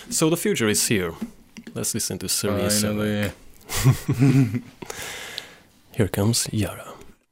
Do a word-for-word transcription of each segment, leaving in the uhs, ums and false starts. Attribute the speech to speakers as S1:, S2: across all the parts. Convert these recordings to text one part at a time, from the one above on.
S1: So the future is here. Let's listen to Serena
S2: Finally.
S1: Here comes Yara.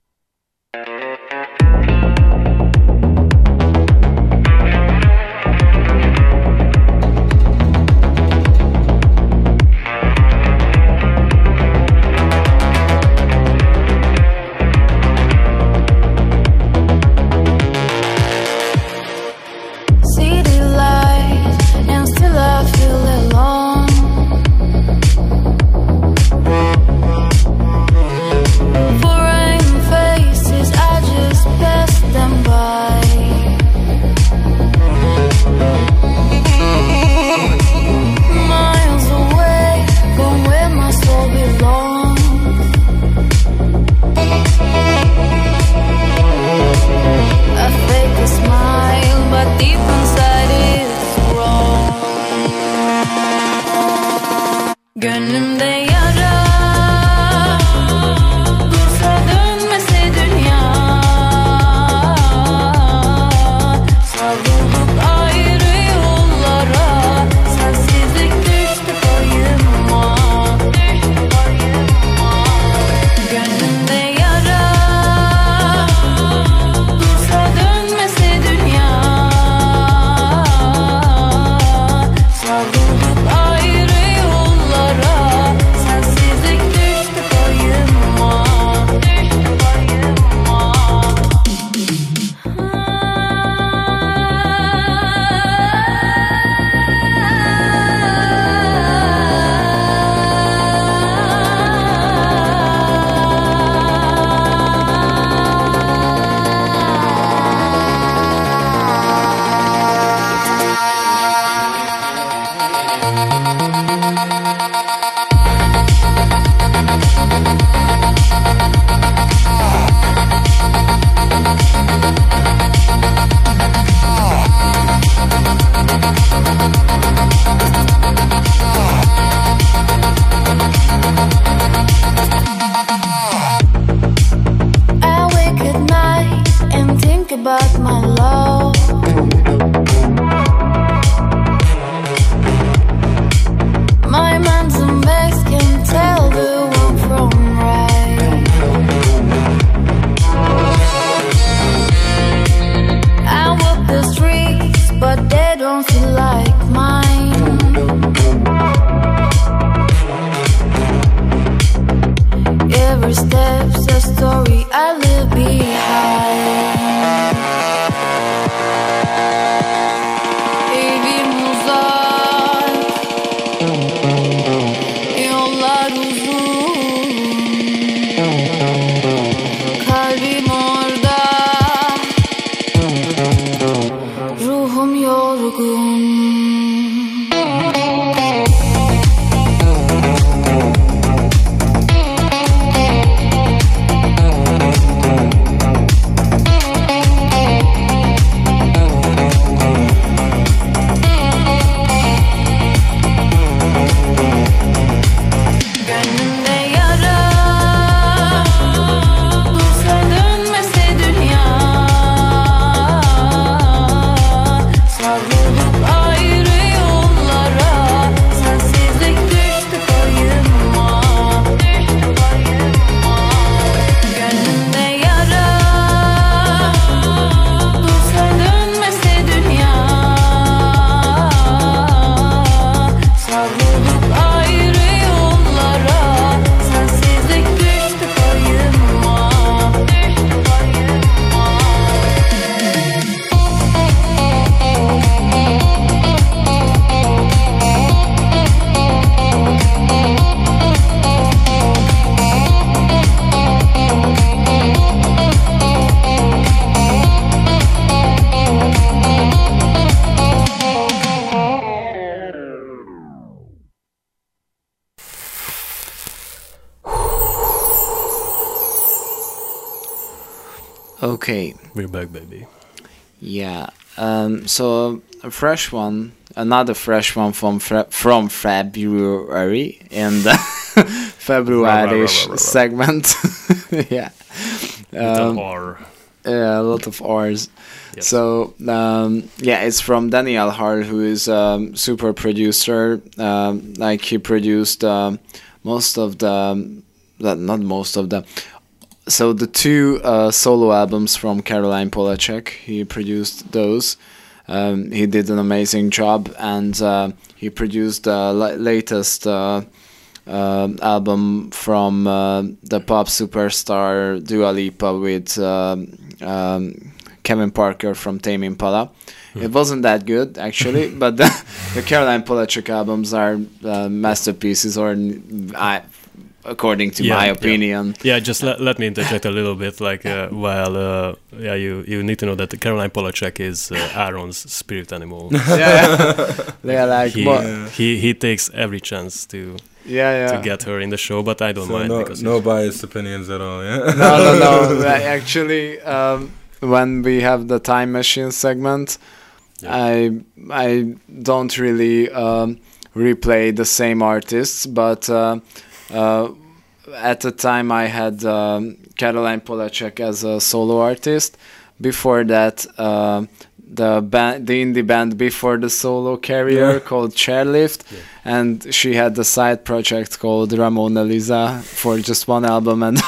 S3: Okay.
S1: We're back, baby.
S3: Yeah. Um, so a fresh one, another fresh one from fe- from February in the February segment. Yeah.
S1: With
S3: Um,
S1: an R.
S3: Yeah, a lot of R's.
S1: Yes.
S3: So um, yeah, it's from Daniel Hall, who is a um, super producer. Um, like he produced um, most of the, um, not most of the. So the two uh, solo albums from Caroline Polachek, he produced those. Um, he did an amazing job, and uh, he produced the la- latest uh, uh, album from uh, the pop superstar Dua Lipa with um, um, Kevin Parker from Tame Impala. Mm. It wasn't that good, actually, but the, the Caroline Polachek albums are uh, masterpieces, or I. according to
S1: yeah,
S3: my opinion.
S1: Yeah, yeah just let, let me interject a little bit. Like, uh, well, uh, yeah, you, you need to know that Caroline Polachek is uh, Aaron's spirit animal.
S3: yeah, yeah, like
S1: he,
S2: yeah.
S1: he he takes every chance to
S3: yeah, yeah.
S1: to get her in the show, but I don't
S2: so
S1: mind
S2: no,
S1: because
S2: no biased opinions at all. Yeah.
S3: no, no, no. Actually, um, when we have the time machine segment, yeah. I I don't really um, replay the same artists, but. Uh, Uh, at the time, I had um, Caroline Polachek as a solo artist. Before that, uh, the band, the indie band before the solo career yeah. called Chairlift, yeah. and she had the side project called Ramona Lisa for just one album, and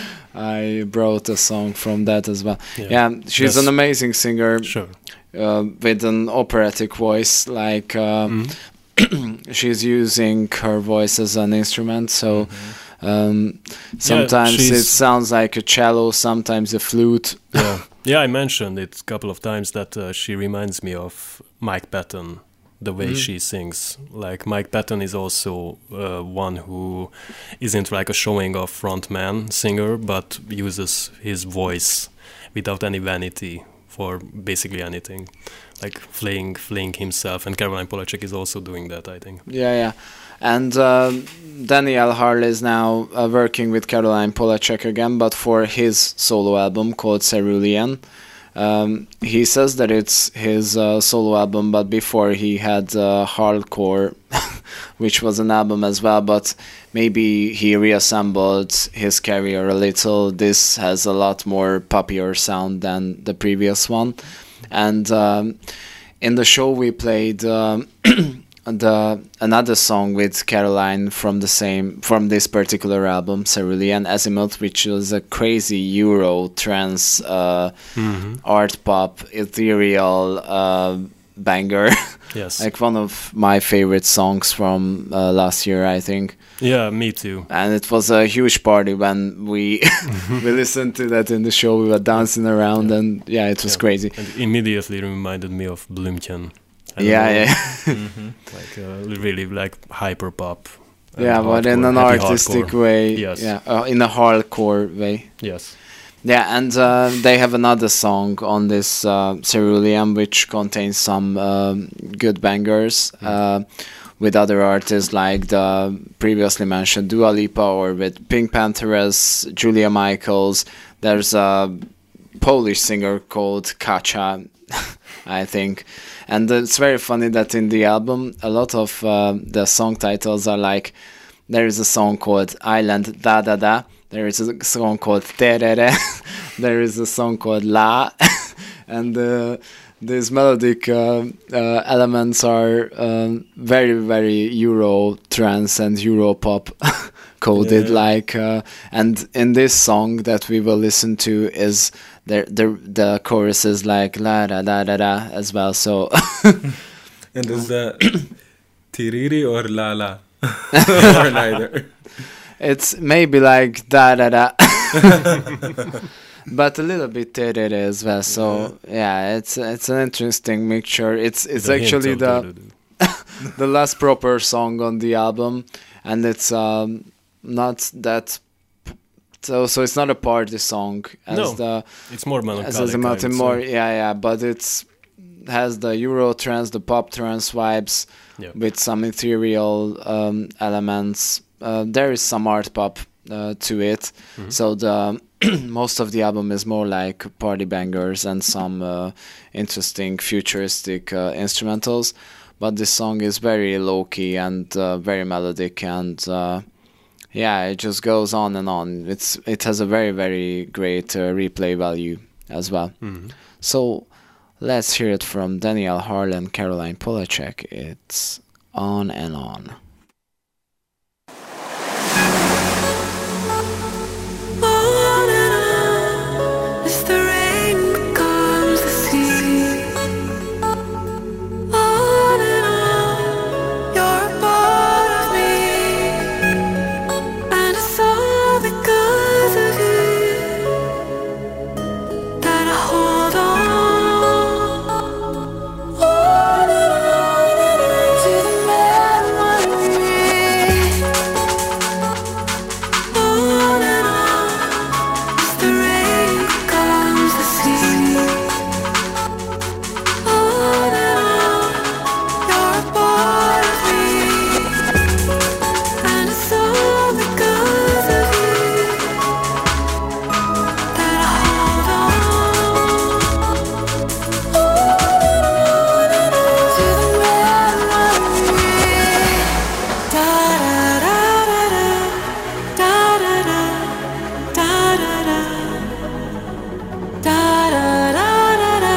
S3: I brought a song from that as well. Yeah, yeah she's yes. an amazing singer,
S1: sure.
S3: uh, with an operatic voice, like. Uh, mm-hmm. She's using her voice as an instrument, so mm-hmm. um, sometimes yeah, it sounds like a cello, sometimes a flute.
S1: Yeah, yeah. I mentioned it a couple of times that uh, she reminds me of Mike Patton, the way mm-hmm. she sings. Like Mike Patton is also uh, one who isn't like a showing off frontman singer, but uses his voice without any vanity for basically anything. Like flaying, flaying himself, and Caroline Polachek is also doing that, I think.
S3: Yeah, yeah, and uh, Daniel Harl is now uh, working with Caroline Polachek again, but for his solo album called Cerulean. Um, he says that it's his uh, solo album, but before he had uh, Hardcore, which was an album as well, but maybe he reassembled his career a little. This has a lot more poppier sound than the previous one. And um, in the show we played um, the another song with Caroline from the same from this particular album, Cerulean Azimuth, which was a crazy Euro trance uh, mm-hmm. art pop ethereal uh, banger.
S1: Yes,
S3: like one of my favorite songs from uh, last year, I think.
S1: Yeah, me too.
S3: And it was a huge party when we we listened to that in the show. We were dancing around, yeah. and yeah, it was yeah. crazy.
S1: And it immediately reminded me of Blümchen.
S3: Yeah, yeah.
S1: mm-hmm. Like uh, really like hyper pop.
S3: Yeah, but in an artistic hardcore. way. Yes. Yeah, uh, in a hardcore way.
S1: Yes.
S3: Yeah, and uh, they have another song on this uh, Cerulean, which contains some um, good bangers. Mm. Uh, with other artists like the previously mentioned Dua Lipa, or with Pink Panthers, Julia Michaels. There's a Polish singer called Kacha, I think. And it's very funny that in the album, a lot of uh, the song titles are like, there is a song called Island Da Da Da, there is a song called Terere, there is a song called La, and uh, these melodic uh, uh, elements are um, very, very Euro trance and Euro pop coded. Yeah. Like, uh, and in this song that we will listen to is the the the chorus is like la da da da da as well. So,
S2: and is that tiriri or la la or neither?
S3: It's maybe like da da da. But a little bit terere as well, so yeah. yeah, it's it's an interesting mixture. It's it's the actually the the last proper song on the album, and it's um not that so so it's not a party song as
S1: no,
S3: the
S1: it's more melancholic.
S3: As a kind, more so. yeah yeah, but it's has the Euro trance, the pop trance vibes yeah. with some ethereal um, elements. Uh, there is some art pop uh, to it, mm-hmm. so the most of the album is more like party bangers and some uh, interesting futuristic uh, instrumentals, but this song is very low-key and uh, very melodic, and uh, yeah, it just goes on and on. It's it has a very very great uh, replay value. as well.
S1: Mhm.
S3: So let's hear it from Danielle Harlan, Caroline Polachek. It's On and On.
S4: On and on as the rain becomes the sea. On and on, you're a part of me, and it's all because of you that I hold on. On and on to the memory. On and on as the rain becomes the sea. On and on, you're a part of me, and it's all because of you that I hold on. On and on to the memory. Da da da da da da da da da da da da da da da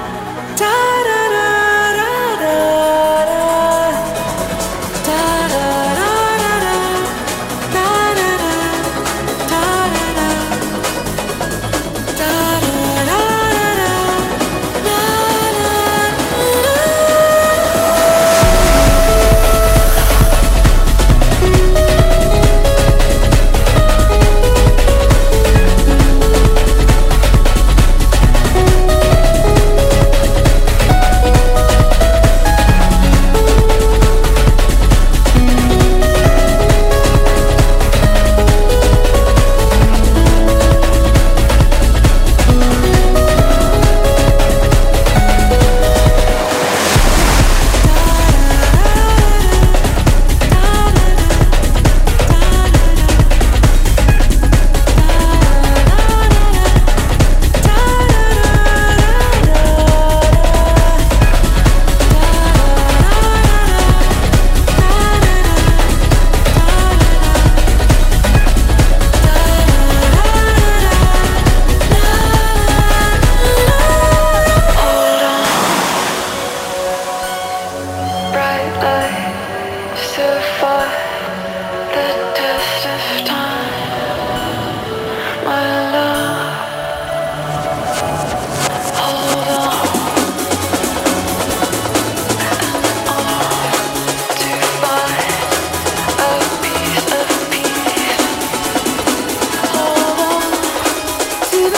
S4: bright light survive the test of time, my love. Hold on to find a piece of peace. Hold on to the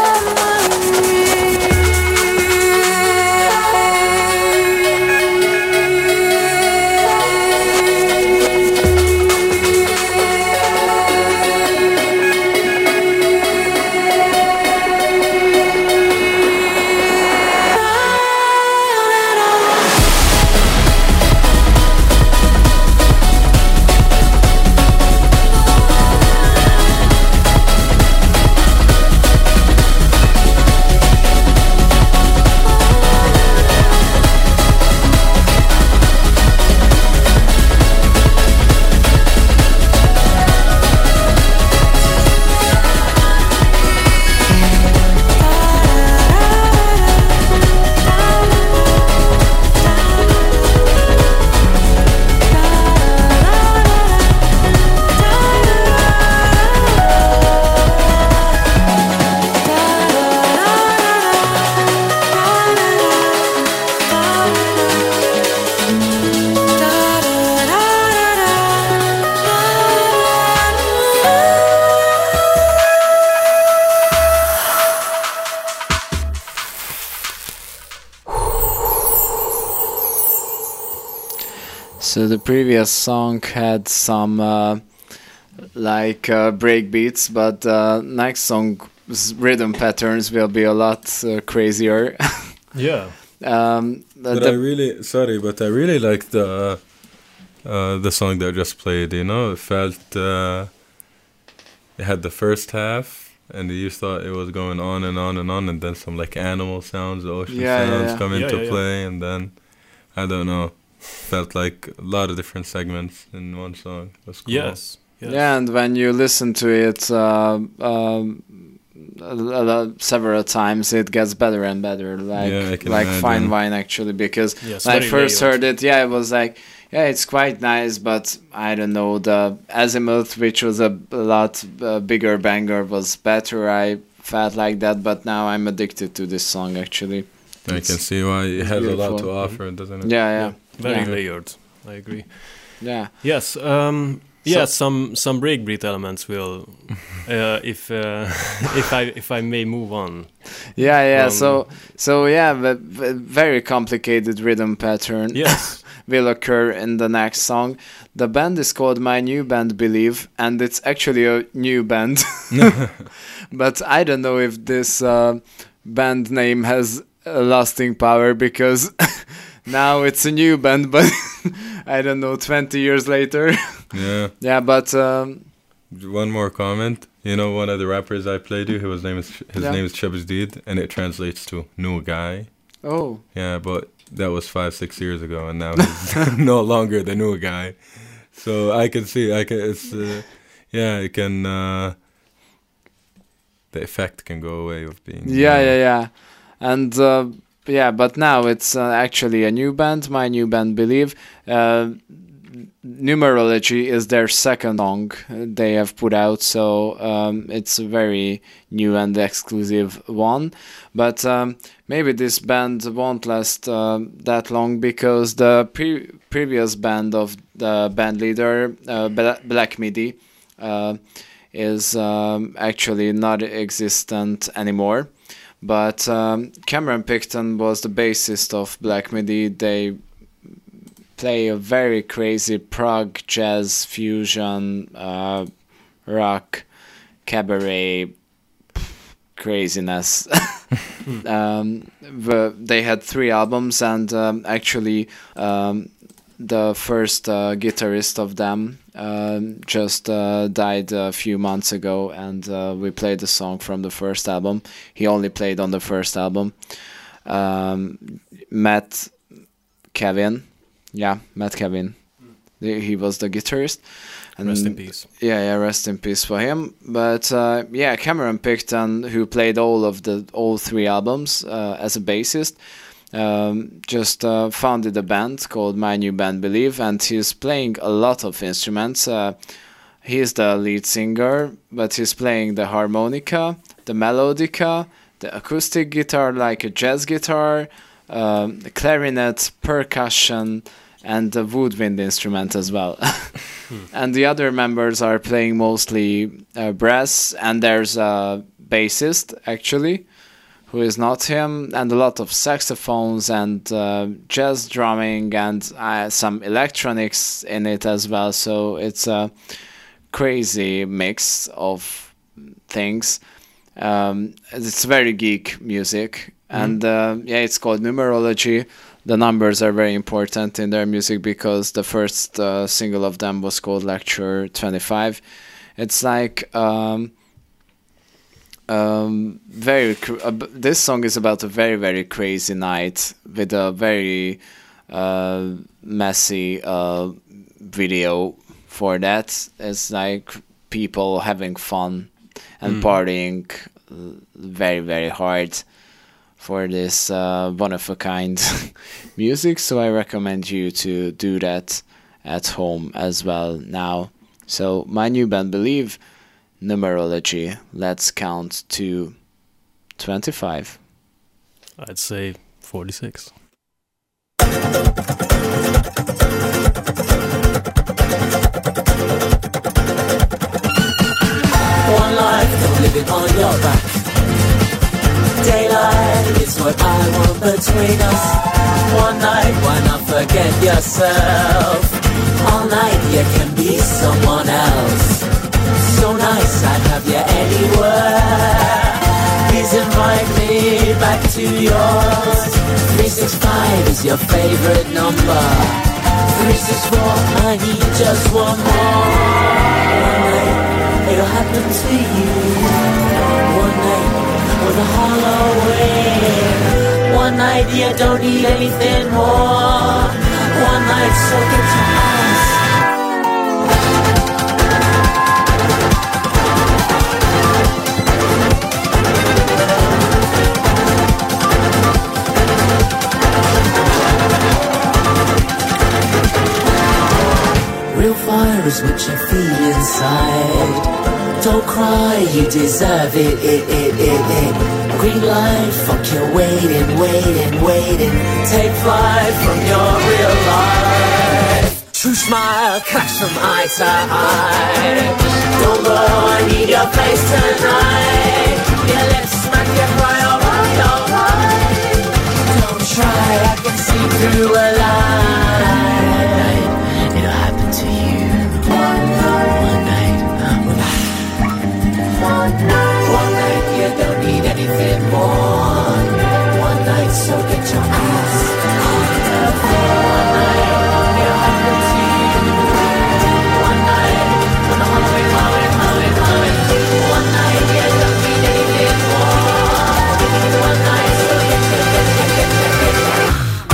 S3: So the previous song had some uh, like uh, break beats, but uh, next song's rhythm patterns will be a lot uh, crazier.
S1: Yeah.
S3: um, the,
S2: But
S3: the-
S2: I really, sorry, but I really like the uh, the song that I just played. You know, it felt uh, it had the first half, and you thought it was going on and on and on, and then some like animal sounds, the ocean
S3: Yeah, yeah,
S2: sounds
S3: yeah.
S2: come
S1: Yeah,
S2: into
S1: yeah, yeah.
S2: play, and then I don't know, felt like a lot of different segments in one song. It was cool.
S1: Yes. yes.
S3: Yeah, and when you listen to it, uh, um, uh, uh, several times, it gets better and better, like
S2: Yeah, I can
S3: like fine
S2: imagine.
S3: wine actually. Because
S1: Yes,
S3: when I
S1: very
S3: first
S1: layered.
S3: heard it, yeah, it was like, yeah, it's quite nice, but I don't know, the Azimuth, which was a, a lot uh, bigger banger, was better. I felt like that, but now I'm addicted to this song actually.
S2: I
S3: It's-
S2: can see why it has a lot
S3: beautiful.
S2: to offer, doesn't it?
S3: Yeah, yeah,
S1: Very
S3: yeah.
S1: layered. I agree.
S3: yeah.
S1: Yes. Um, yeah. Some some breakbeat elements will, uh, if uh, if I if I may move on.
S3: Yeah, yeah.
S1: Um,
S3: so, so yeah, the, the very complicated rhythm pattern
S1: Yes.
S3: will occur in the next song. The band is called My New Band Believe, and it's actually a new band. But I don't know if this uh, band name has a lasting power, because now it's a new band, but I don't know, twenty years later.
S2: Yeah.
S3: Yeah, but um,
S2: One more comment. You know, one of the rappers I played you, his name is his
S3: Yeah.
S2: name is Chubbs Deed, and it translates to new guy.
S3: oh,
S2: Yeah, but that was five, six years ago, and now he's no longer the new guy. So I can see, I can, it's, uh, yeah, it can, uh, the effect can go away of being.
S3: yeah, yeah, yeah. And uh, yeah, but now it's uh, actually a new band, My New Band Believe. Uh, Numerology is their second song they have put out, so um, it's a very new and exclusive one. But um, maybe this band won't last uh, that long, because the pre- previous band of the band leader, uh, Bla- Black Midi, uh, is um, actually not existent anymore. But um, Cameron Picton was the bassist of Black Midi. They play a very crazy prog, jazz, fusion, uh, rock, cabaret craziness. um, the, they had three albums, and um, actually um, the first uh, guitarist of them um, just uh, died a few months ago, and uh, we played the song from the first album. He only played on the first album. Um, Matt Kevin. Yeah, Matt Kevin. The- He was the guitarist. And
S1: Rest in peace.
S3: Yeah, yeah, rest in peace for him. But uh, yeah, Cameron Picton, who played all of the all three albums uh, as a bassist, um, just uh, founded a band called My New Band Believe, and he's playing a lot of instruments. Uh, he's the lead singer, but he's playing the harmonica, the melodica, the acoustic guitar like a jazz guitar, um, the clarinet, percussion, and the woodwind instrument as well. And the other members are playing mostly uh, brass, and there's a bassist actually, who is not him, and a lot of saxophones and uh, jazz drumming and uh, some electronics in it as well. So it's a crazy mix of things. Um, it's very geek music, and uh, yeah, it's called Numerology. The numbers are very important in their music, because the first uh, single of them was called Lecture twenty-five. It's like um, um, very. Cr- uh, b- this song is about a very very crazy night with a very uh, messy uh, video for that. It's like people having fun and partying uh, very very hard for this uh, one of a kind music. So I recommend you to do that at home as well now. So My New Band Believe, Numerology. Let's count to twenty-five.
S1: I'd say forty-six.
S5: One life, don't live it on your back. Daylight is what I want between us. One night, why not forget yourself? All night, you can be someone else. So nice, I'd have you anywhere. Please invite me back to yours. three six five is your favorite number. three six four, I need just one more. One night, it'll happen to you. One night, with a hollow wind. One night, you don't need anything more. One night, so get to us. little fires which I feel inside. Don't cry, you deserve it, it, it, it, it. Green light, fuck your waiting, waiting, waiting. Take flight from your real life. True smile, clash from eye to eye. Don't go, I need your face tonight. Your lips smack your cry, alright, alright. Don't try, I can see through a lie. It'll happen to you. One night, one night. One night, one night, you don't need anything more. One night, so get your ass on the floor. One night, it'll happen to you. One night, when the heart's been blowing, blowing, blowing. One night, you don't need anything more. One night, so get your, get your, get your, get your.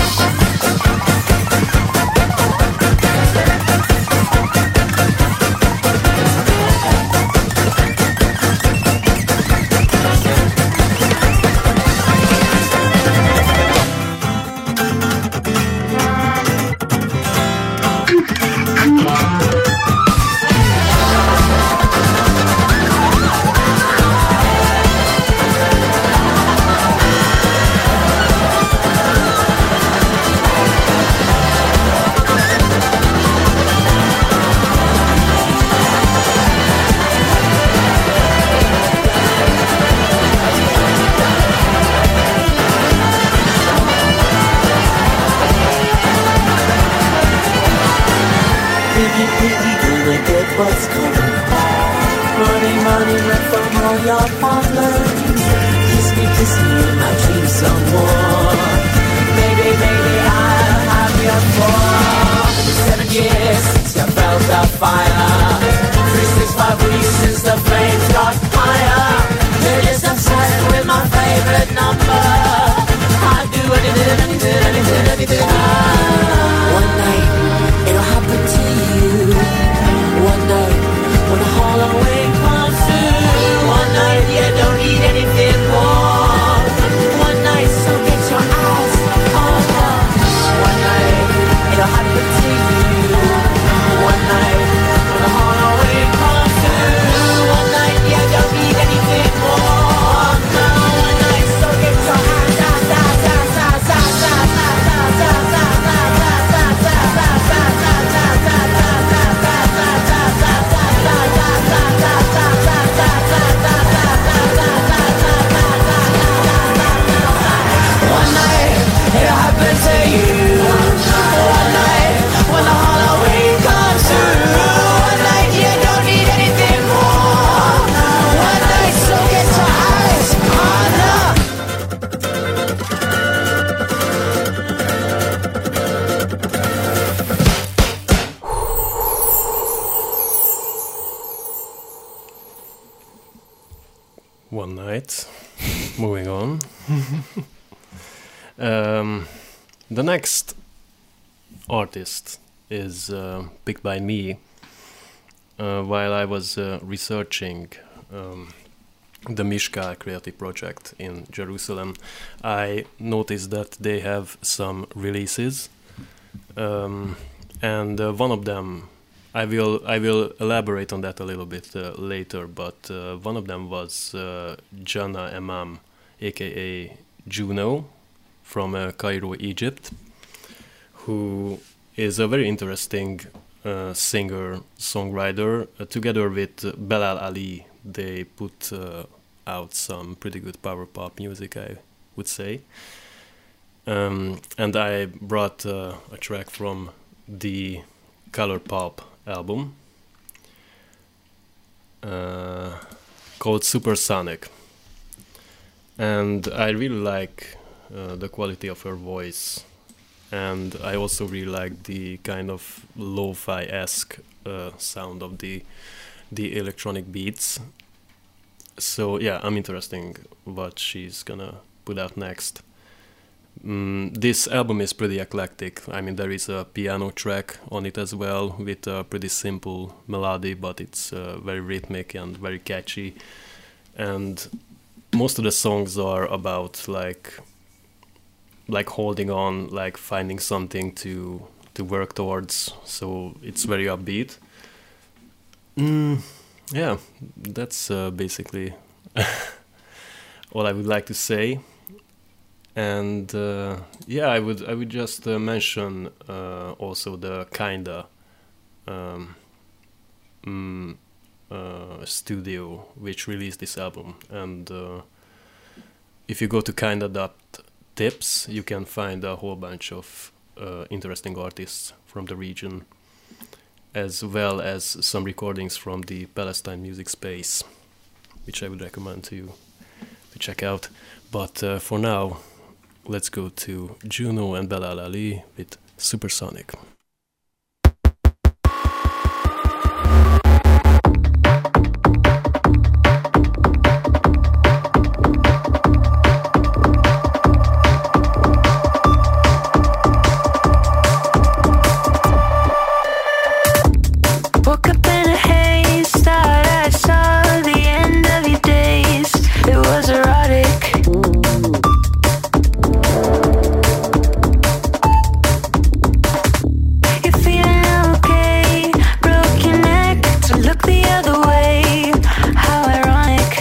S5: What's coming? Money, money, rent from all your problems. Kiss me, kiss me in my dreams some more. Baby, baby, I'll have you for seven years since you felt the fire. Three, six, five weeks since the flames got higher. You're just obsessed with my favorite number. I'd do anything, anything, anything, anything. One night, it'll happen to you. One night, when the Halloween comes through. One night, you don't need anything more. One night, so get your eyes on us. One night, it'll happen to you. One night, when the Halloween comes through. One night, you don't need anything more. No, one night, so get your eyes on
S1: One night. Moving on. um, the next artist is uh, picked by me uh, while I was uh, researching um, the Mishka Creative Project in Jerusalem. I noticed that they have some releases, um, and uh, one of them, I will I will elaborate on that a little bit uh, later, but uh, one of them was uh, Jana Emam, aka Juno, from uh, Cairo, Egypt, who is a very interesting uh, singer-songwriter. Uh, together with uh, Belal Ali, they put uh, out some pretty good power pop music, I would say. Um, and I brought uh, a track from the Color Pop album uh, called Supersonic, and I really like uh, the quality of her voice, and I also really like the kind of lo-fi-esque uh, sound of the the electronic beats. So yeah, I'm interested what she's gonna put out next. Mm, this album is pretty eclectic. I mean, there is a piano track on it as well with a pretty simple melody, but it's uh, very rhythmic and very catchy. And most of the songs are about like like holding on, like finding something to to work towards. So it's very upbeat. Mm, yeah, that's uh, basically all I would like to say. And uh, yeah, I would I would just uh, mention uh, also the Kinda um, mm, uh, studio which released this album. And uh, if you go to kinda dot tips, you can find a whole bunch of uh, interesting artists from the region, as well as some recordings from the Palestine music space, which I would recommend to you to check out. But uh, for now, let's go to Juno and Belal Ali with Supersonic.
S6: Woke up in a haze, thought I saw the end of your days. It was erotic. You're feeling okay, broke your neck to look the other way. How ironic.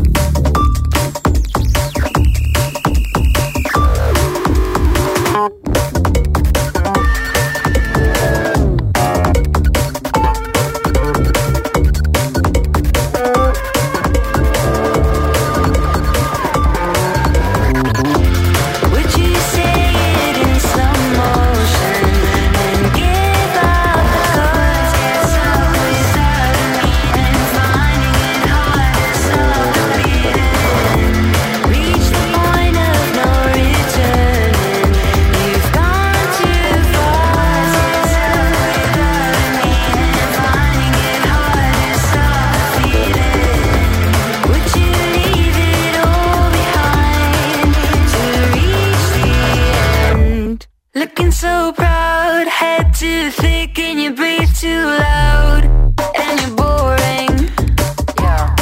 S6: Would you say it in slow motion and give up the chords? Get stuck without a meaning, finding it hard to stop the beating. Reach the point of no returning. You've gone too far. Get stuck without a meaning, finding it hard to stop the feeling. Would you leave it all behind to reach the end? Looking so proud, head too thick and you breathe too loud, and you're boring. Yeah.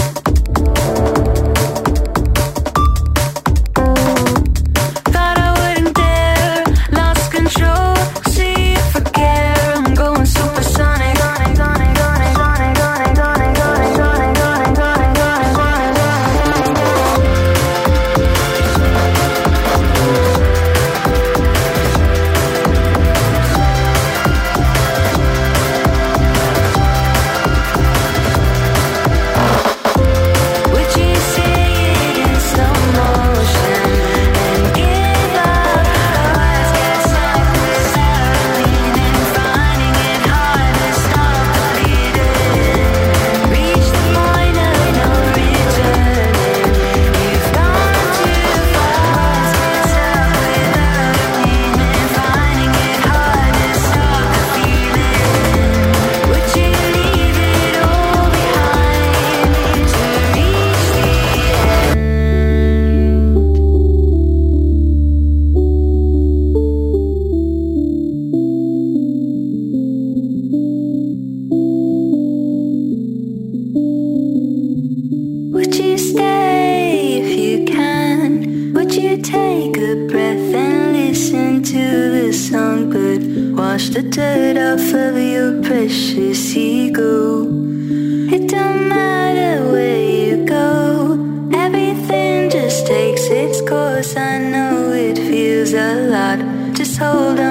S6: Thought I wouldn't dare, lost control. See if I care, I'm going supersonic. Sonic, sonic, sonic, sonic, sonic, sonic, sonic, sonic, sonic, sonic, sonic, sonic, sonic. Would you say it in slow motion and give up the words? Get stuck without a meaning, finding it hard to stop the bleeding. Reach the point of no returning. You've gone too far. Get stuck without a meaning, finding it hard to stop the feeling. Would you leave it all behind to reach the end? Would you stay if you can? Would you take a breath and listen to the song, but wash the dirt off of your precious ego? It don't matter where you go, everything just takes its course. I know it feels a lot, just hold on.